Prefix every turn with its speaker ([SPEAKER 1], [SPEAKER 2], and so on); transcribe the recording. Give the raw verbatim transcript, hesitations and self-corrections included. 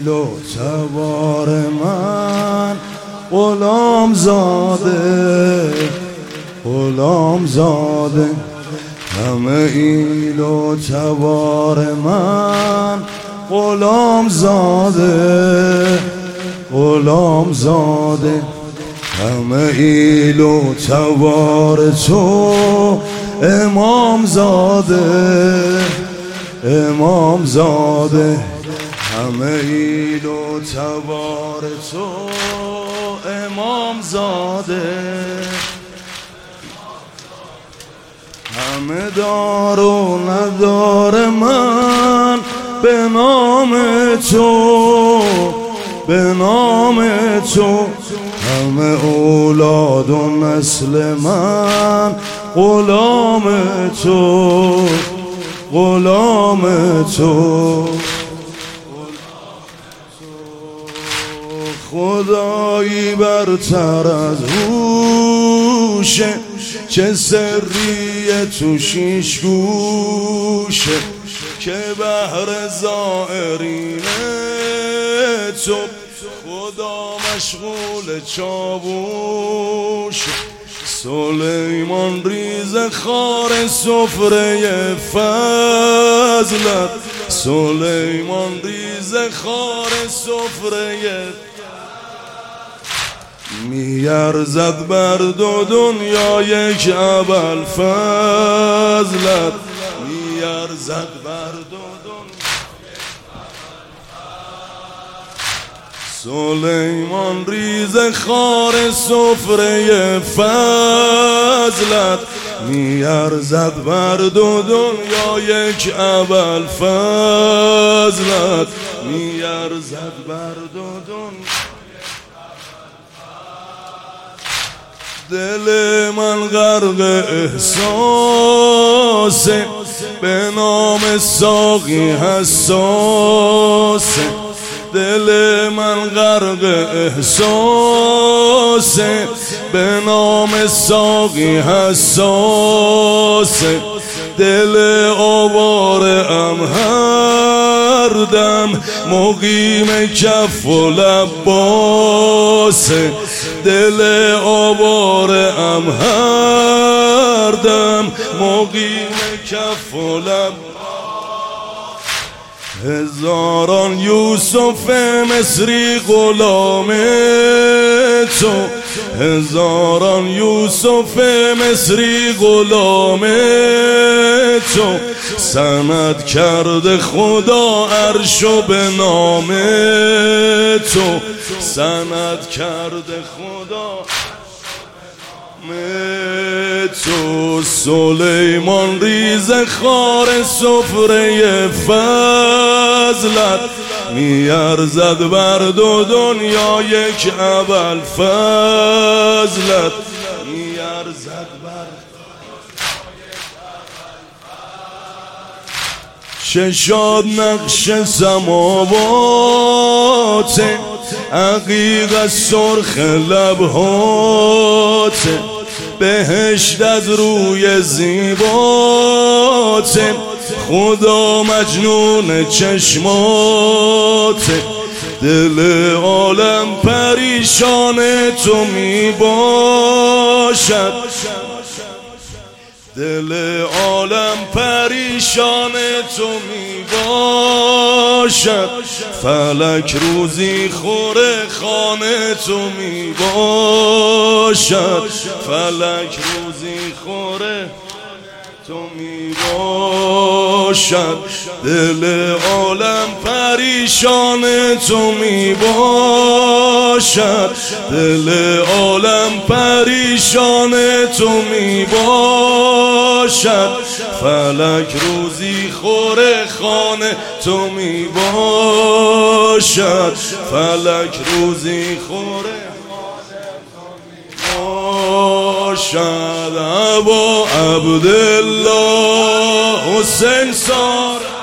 [SPEAKER 1] ایل و تبار من غلام زاده غلام زاده همه ایل و تبار من غلام زاده غلام زاده همه ایل و تبار تو امام زاده امام زاده همه ایل و تبار تو امام زاده همه دار و ندار من به نام تو به نام تو همه اولاد و نسل من غلام تو غلام تو خدایی برتر از هوشه چه سریه تو شیش گوشه که بهر زائرین تو خدا مشغول چاووشه سلیمان ریز خار سفره فضلت سلیمان ریز خار سفره میارزد بر دو دنیا یک ابل فضلت میارزد بر دو دنیا سلیمان ریز خار سفره فضلت میارزد بر دو دنیا یک ابل فضلت میارزد بر دو دنیا دل من غرق احساسه به نام ساقی حساسه دل من غرق احساسه به نام ساقی حساسه دل آواره ام هر دم مقیم کف و لباسه دل آواره ام هر دم مقیم کف و لباسه هزاران یوسف مصری غلام تو هزاران یوسف مصری غلام تو سند کرده خدا عرشو به نام تو سند کرده خدا تو سلیمان ریز خار سفره فضلت میارزد بر دو دنیا یک ابل فضلت میارزد بر چشاد نقش سماوات عقیق سرخ لبهات بهشت از روی زیبات خدا مجنون چشمات دل عالم پریشان تو می باشد دل عالم پریشان تو می باشد فلک روزی خوره خانه تو می باشد فلک روزی خوره تو می باشد دل عالم پریشان تو می باشد دل عالم پریشان تو می باشد فلک روزی خوره خانه تو می باشد فلک روزی خوره باشد ابا عبدالله حسین سار